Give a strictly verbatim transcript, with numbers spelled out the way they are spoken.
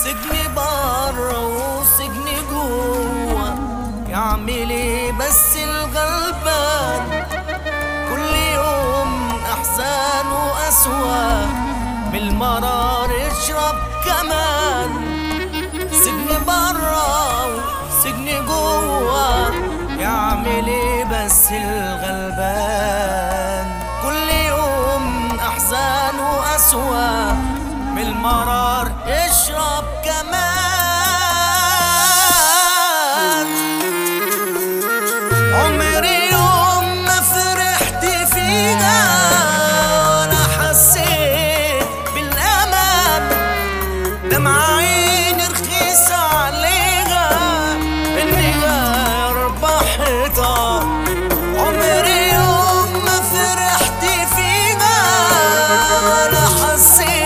سجني برا وسجني جوا، يعمل ايه بس الغلبان؟ كل يوم احزان واسوا، بالمرار اشرب كمان. سجني برا وسجني جوا، يعمل ايه بس الغلبان؟ كل يوم احزان واسوا، بالمرار اشرب كمان. عمري يوم ما فرحت فيها ولا حسيت بالامان، دمع عيني رخيصة عليها اني ربحتها. عمري يوم ما فرحت فيها ولا حسيت